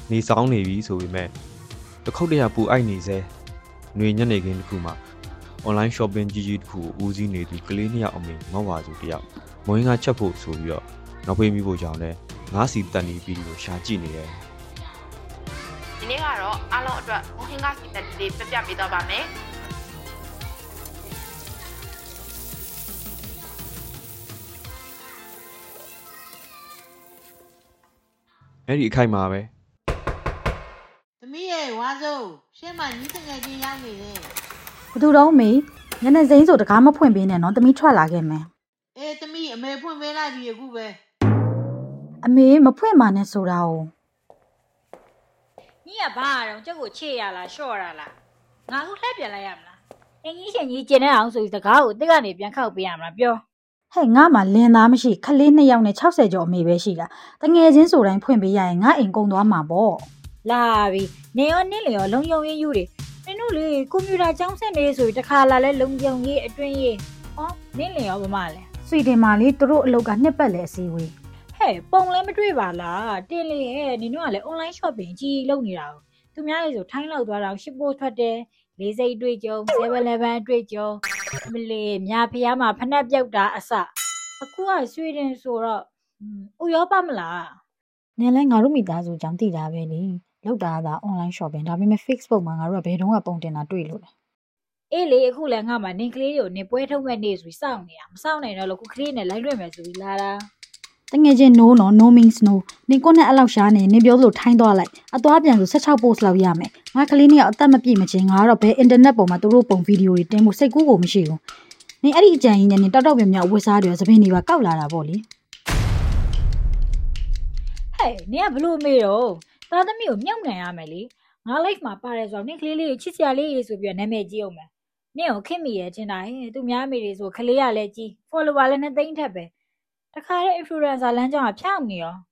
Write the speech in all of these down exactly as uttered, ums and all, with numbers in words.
နေဆောင်နေပြီဆိုပေမဲ့တစ်ခေါက်တရပူအိုက်နေစေຫນွေညနေခင်းတစ်ခုမှာ online shopping ကြီးကြီးတစ်ခုကိုဦးစီးနေသူကလေးနှစ်ယောက်အမေမောက်ဝါစုတစ်ယောက်မွေးငါချက်ဖို့ဆိုပြီးတော့နောက်ဖေးမိဖို့ကြောင့်လဲငါးစီတက်နေပြီးလို့ရှာကြည့်နေတယ်ဒီနေ့ကတော့အားလုံးအတွက်မွေးငါစီတက်လေးပြပြပေးတော့ပါမယ်အဲ့ဒီအခိုက်မှာပဲသမီးရဲ့ဝါစိုးရှင်းမညီတငယ်ချင်းရောက်နေတယ်ဘသူတော့မေညနေစိမ်းဆိုတကားမဖွင့်ပေးနဲ့နော်သမီးထွက်လာခဲ့မယ်အေးသမီးအမေဖွင့်ပေးလိုက်ပြီအခုပဲအမေမဖွင့်ပါနဲ့ဆိုတာ哦ညီကဘာတော့ကျုပ်ကိုချေရလားရှော့ရလားငါအခုလှည့်ပြန်လိုက်ရမလားအင်ကြီးရှင်ကြီးကျင်နေအောင်ဆိုပြီးတကားကိုတစ်ကနေပြန်ခောက်ပေးရမလားပြောဟဲ့ငါမှလင်းသားမရှိခလေးနှစ်ယောက်နဲ့၆၀ကျော်အမေပဲရှိတာတငယ်ချင်းဆိုတိုင်းဖွင့်ပေးရရင်ငါအိမ်ကုန်သွားမှာပေါ့လာပြီနေရောနင်းလေရောလုံယုံရေးယူတွေနင်တို့လေကွန်ပျူတာကျောင်းဆက်နေဆိုပြီးတခါလာလဲလုံယုံရေးအတွင်းရေးဟောနင်းလေရောဗမာလဲဆွေတင်မာလေးသူတို့အလုပ်ကနှစ်ပတ်လဲအစည်းဝေးဟဲ့ပုံလဲမတွေ့ပါလားတင်းလေရဲ့နင်တို့ကလည်း online shopping ကြီးလုပ်နေတာကိုသူများလေဆိုထိုင်းလောက်သွားတာရှစ်ပို့ထွက်တယ်လေးစိတ်တွေ့ကြုံ seven eleven တွေ့ကြုံမလေးမြာဖျားမှာဖနှက်ပြုတ်တာအစအခုကဆွေတင်ဆိုတော့ဥရောပမလားနင်လဲငါတို့မိသားစုကြောင့်တည်တာပဲလေလောက်တာက online shopping ဒါပေမဲ့ Facebook မှာငါတို့ကဘယ်တော့မှပုံတင်တာတွေ့လို့လဲအေးလေအခုလည်းငါမှနင်ကလေးတွေကိုနင်ပွဲထုတ်မဲ့နေ့ဆိုပြီးစောင့်နေတာမစောင့်နိုင်တော့လို့ခုကလေးနဲ့လိုက်လွှင့်မယ်ဆိုပြီးလာတာတငယ်ချင်း no နော် no means no နင်ကိုနဲ့အဲ့လောက်ရှားနေနင်ပြောလို့ထိုင်းသွားလိုက်အသွားပြန်ဆို16 post လောက်ရမယ်ငါကလေးနှစ်ယောက်အသက်မပြည့်မချင်းငါကတော့ဘယ် internet ပေါ်မှာသူတို့ပုံဗီဒီယိုတွေတင်ဖို့စိတ်ကူးကိုမရှိဘူးနင်အဲ့ဒီအကြံကြီးနဲ့နင်တောက်တောက်ပြမြောက်ဝစ်စားတယ်သပင်းတွေပါကောက်လာတာပေါ့လေဟဲ့နင်ကဘလို့မေးတော့သားသမီးကိုမြုပ်နှံရမယ်လေငါ live မှာပါတယ်ဆိုတော့နင်ကလေးလေးချစ်စရာလေးတွေဆိုပြီးတော့နာမည်ကြီးအောင်မယ်နင်ကိုခင်မိရဲ့ချင်းတာဟဲ့သူများမေတွေဆိုကလေးရလဲကြီး follower လည်းနှစ်သိန်းထက်ပဲတခါတဲ့ influencer လမ်းကြောင်းကဖြောင်းနေရော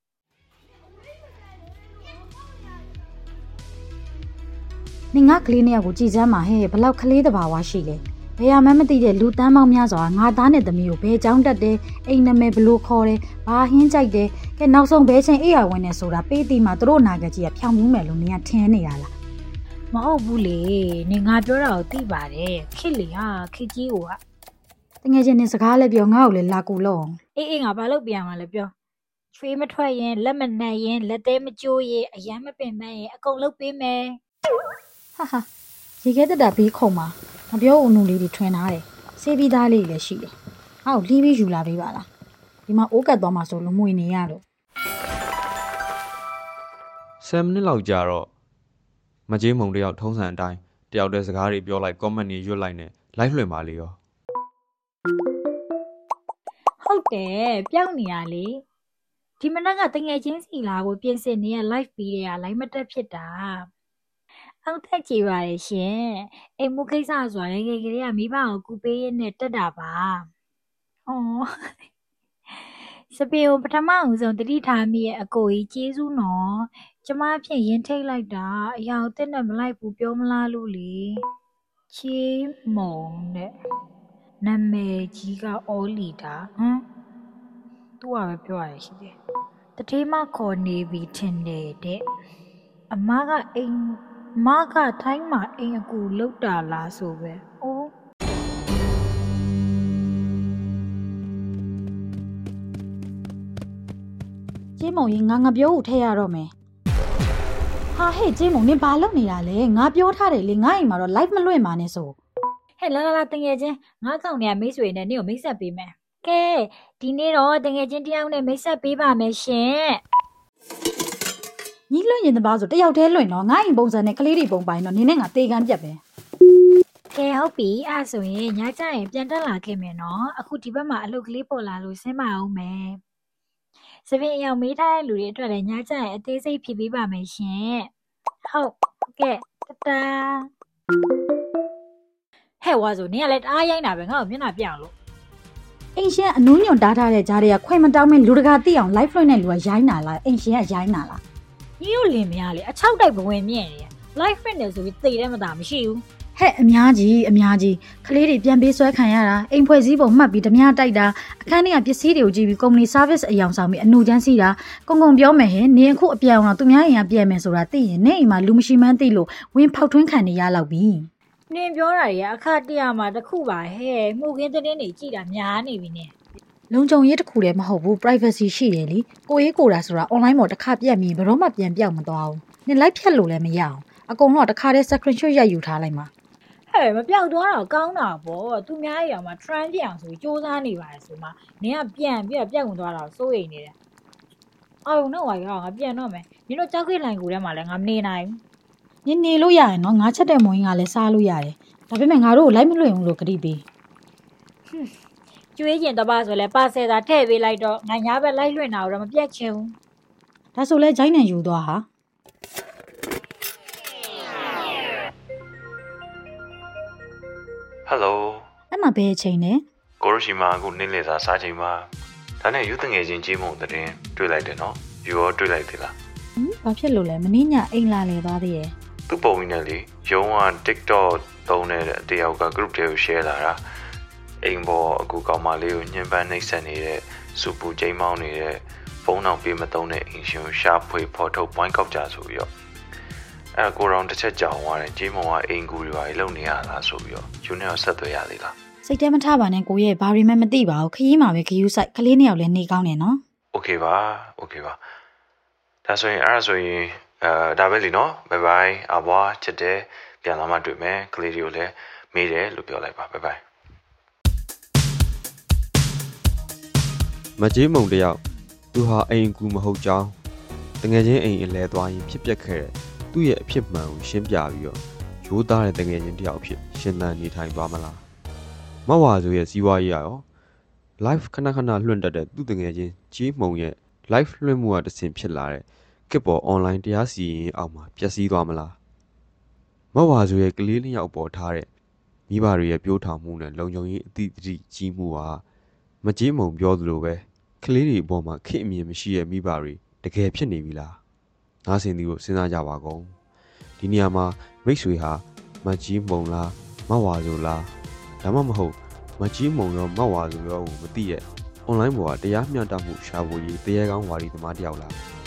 နင်ငါကလေးနှစ်ယောက်ကိုကြည်စမ်းမှာဟဲ့ဘလောက်ကလေးတဘာဝရှိလဲဘယ်ရမှမသိတဲ့လူတန်းပေါင်းများစွာငါသားနဲ့သမီးကိုဘယ်ကြောင်းတက်တယ်အိမ်နာမည်ဘလို့ခေါ်တယ်ဘာဟင်းကြိုက်တယ်ကဲနောက်ဆုံးဘဲချင်းအေးရဝင်နေဆိုတာပေးတီမှာသူတို့နာကြကြီးကဖြောင်းမှုမယ်လို့နင်ကထင်းနေတာလားမဟုတ်ဘူးလေနင်ငါပြောတာကိုသိပါတယ်ခစ်လေဟာခစ်ကြီးကိုကတကယ်ချင်းနင်စကားလည်းပြောငါ့ကိုလည်းလာကူလို့အေးအေးငါဘာလုပ်ပြန်မှာလဲပြောချွေးမထွက်ရင်လက်မနှက်ရင်လက်သေးမကျိုးရင်အရမ်းမပင်မရင်အကုန်လုပ်ပေးမယ်ဟာဟာရေခဲတက်တာပြီးခုံမှာမပြောဦးနူလေးတွေထွင်ထားတယ်ဆေးပြီးသားလေးလည်းရှိတယ်ဟောက်လှီးပြီးယူလာပေးပါလားဒီမှာအိုးကတ်သွားမှာဆိုလို့မွေနေရလို့ဆယ်မိနစ်လောက်ကြာတော့မကြေးမုံတယောက်ထုံးစံအတိုင်းတယောက်တည်းစကားတွေပြောလိုက် comment တွေရွတ်လိုက်နဲ့ live လွှင့်ပါလေရောဟုတ်တယ်ပျောက်နေရလေဒီမနက်ကတငယ်ချင်းစီလာကိုပြင်ဆင်နေရ live ပြီးတဲ့က live မတက်ဖြစ်တာအောက်တက်ကြည့်ပါရဲ့ရှင်အိမ်မကိစ္စဆိုတာငယ်ငယ်ကလေးကမိဘကိုကူပေးရနဲ့တက်တာပါဟောစပီကိုပထမဦးဆုံးတတိထားမိရဲ့အကိုကြီးကျေးဇူးနော်ကျမအဖြစ်ရင်ထိတ်လိုက်တာအရာကိုတက်နဲ့မလိုက်ဘူးပြောမလားလို့လေချေးမုံနဲ့နာမည်ကြီးကအော်လီတာဟမ်သူကပဲပြောရရှိတယ်တတိမခေါ်နေပြီထင်တယ်တဲ့အမကအိမ်မကထိုင်းမှာအိမ်အကူလောက်တာလားဆိုပဲ။အိုးကျေးမုံရင်ငါငါပြောဦးထည့်ရတော့မယ်။ဟာဟဲ့ကျေးမုံနင်ဘာလုပ်နေတာလဲ။ငါပြောထားတယ်လေငါအိမ်မှာတော့ live မလွှင့်ပါနဲ့ဆို။ဟဲ့လာလာလာတငယ်ချင်းငါကောင်เนี่ยမိတ်ဆွေနဲ့နင့်ကိုမိတ်ဆက်ပေးမယ်။ကဲဒီနေ့တော့တငယ်ချင်းတယောက်နဲ့မိတ်ဆက်ပေးပါမယ်ရှင်။ညီလွှင့်ရင်တပါးဆိုတယောက်တည်းလွှင့်တော့ငါ့အိမ်ပုံစံနဲ့ကလေးတွေပုံပိုင်တော့နင်းနဲ့ငါတေးကန်းပြတ်ပဲကဲဟုတ်ပြီအဲ့ဆိုရင်ညကျရင်ပြန်တက်လာခဲ့မယ်နော်အခုဒီဘက်မှာအလုပ်ကလေးပေါ်လာလို့ဆင်းမအောင်မယ်စပင်းအယောင်မေးထားတဲ့လူတွေအတွက်လည်းညကျရင်အသေးစိတ်ဖြည့်ပေးပါမယ်ရှင်ဟုတ်ကဲတတာဟဲ့ဝါဆိုနင်ကလည်းတအားရိုင်းတာပဲငါ့ကိုမျက်နှာပြအောင်လို့အိမ်ရှင်အနူးညွန်တားထားတဲ့ကြားတွေကခွင့်မတောင်းမင်းလူတကာသိအောင် live လွှင့်တဲ့လူကရိုင်းနာလားအိမ်ရှင်ကရိုင်းနာလားညီတို့လင်မရလေအချောက်တိုက်ဘဝင်မြင့်နေရ live friend တယ်ဆိုပြီးသိတယ်မသာမရှိဘူးဟဟဲ့အများကြီးအများကြီးကလေးတွေပြန်ပေးဆွဲခံရတာအိမ်ဖွဲ့စည်းပုံမှတ်ပြီးဓမြတိုက်တာအခန်းထဲကပစ္စည်းတွေကိုကြည့်ပြီး company service အယောင်ဆောင်ပြီးအနှုတ်ချမ်းစီးတာကုံကုံပြောမယ်ဟဲ့နင်အခုအပြန်အောင်တော့သူများအိမ်ကပြန်မယ်ဆိုတာသိရင်နေအိမ်မှာလူမရှိမှန်းသိလို့ဝင်ဖောက်ထွင်းခံနေရလောက်ပြီနင်ပြောတာတွေကအခတရမှာတစ်ခုပါဟဲ့မှုခင်းသတင်းတွေကြည့်တာများနေပြီနဲ့လုံခြုံရေးတစ်ခုတည်းမဟုတ်ဘူး privacy ရှိတယ်လीကိုရေးကိုတာဆိုတာ online ပေါ်တစ်ခါပြတ်မြင်ဘယ်တော့မှပြန်ပြောက်မသွားဘူးနင်လိုက်ဖြတ်လို့လည်းမရအောင်အကုန်လုံးတစ်ခါတည်း screenshot ရိုက်ယူထားလိုက်မှာဟဲ့မပြောက်သွားတော့ကောင်းတာပေါ့သူများရဲ့အောင်မှာ trend ပြအောင်ဆိုပြီးစူးစမ်းနေပါတယ်ဆိုမှနင်ကပြန်ပြီးတော့ပြောက်ဝင်သွားတာစိုးရိမ်နေတယ်အော်နော်ဝါရောငါပြန်တော့မယ်နင်တို့ကြောက်ခိလိုင်ကူထဲမှာလည်းငါမနေနိုင်ဘူးနင်နေလို့ရရင်နော်ငါချက်တဲ့မွေးကလည်းစားလို့ရတယ်ဒါပေမဲ့ငါတို့ကိုလိုက်မလွှင့်ဘူးလို့ကတိပေးကျွေးကျင်တပါဆိုလဲပါဆယ်သာထည့်ပေးလိုက်တော့ငါညာဘက်လိုက်လွှင့်တာတော့မပြတ်ချင်ဘူးဒါဆိုလဲဂျိုင်းနဲ့ယူသွားဟာဟယ်လိုအဲ့မှာဘယ်အချိန်လဲကိုရရှိမာအခုနေ့လည်စာစားချိန်မှာဒါနဲ့ယူတငယ်ချင်းကြီးမုံတဲ့တွေ့လိုက်တယ်နော်ယူရောတွေ့လိုက်သေးလားဟမ်ဘာဖြစ်လို့လဲမင်းညအိမ်လာလေသွားသေးရဲ့သူ့ပုံရင်းနဲ့လေရုံးက TikTok သုံးနေတဲ့တယောက်က group တွေကို share လာတာအိမ်ပေါ်အခုကောင်မလေးကိုညှဉ်းပန်းနှိပ်စက်နေတဲ့စူပူချိန်မောင်းနေတဲ့ဖုန်းအောင်ပေးမသုံးတဲ့အင်ရှင်ရှာဖွေဖော်ထုတ် point ကောက်ကြဆိုပြီးတော့အဲ့ကိုရောင်တစ်ချက်ကြောင်သွားတယ်ဂျေးမုံကအိမ်ကူတွေပါလုံနေရလားဆိုပြီးတော့ယူနေတော့ဆက်သွယ်ရသေးလားစိတ်ထဲမထပါနဲ့ကိုရဲ့ဘာတွေမှမသိပါဘူးခရီးမှာပဲခယူးဆိုင်ကလေးနှစ်ယောက်လည်းနေကောင်းတယ်နော်โอเคပါโอเคပါဒါဆိုရင်အဲ့ဒါဆိုရင်အဲဒါပဲလीနော်ဘိုင်ဘိုင်အဘွားချစ်တယ်ပြန်လာမှတွေ့မယ်ကလေးတွေကိုလည်းမေးတယ်လို့ပြောလိုက်ပါဘိုင်ဘိုင်မကြီးမုံတယောက်သူဟာအိမ်ကူမဟုတ်ကြောင်းတငယ်ချင်းအိမ်အလဲသွားရင်ဖြစ်ပျက်ခဲ့တဲ့သူ့ရဲ့အဖြစ်မှန်ကိုရှင်းပြပြီးတော့ရိုးသားတဲ့တငယ်ချင်းတယောက်ဖြစ်ရှင်းလန်းနေထိုင်သွားမလားမဝါဆိုရဲ့စီးပွားရေးရော live ခဏခဏလွှင့်တက်တဲ့သူ့တငယ်ချင်းကြီးမုံရဲ့ live လွှင့်မှုကတဆင့်ဖြစ်လာတဲ့ကစ်ပေါ် online တရားစီရင်အောက်မှာပျက်စီးသွားမလားမဝါဆိုရဲ့ကလေးနှစ်ယောက်ပေါ်ထားတဲ့မိဘတွေရဲ့ပြိုးထောင်မှုနဲ့လုံခြုံရေးအသည့်တည်းကြီးမှုဟာမကြီးမုံပြောသလိုပဲကလေးတွေအပေါ်မှာခေအမြင်မရှိတဲ့မိဘတွေတကယ်ဖြစ်နေပြီလားနားဆင်သူကိုစဉ်းစားကြပါကုန်ဒီနေရာမှာမိတ်ဆွေဟာမကြီးမုံလားမဝါဆိုလားဒါမှမဟုတ်မကြီးမုံရောမဝါဆိုရောကိုမသိရဲ့ online ပေါ်ကတရားမျှတမှုရှာဖွေရေးတရားကောင်းဝါဒီသမားတယောက်လား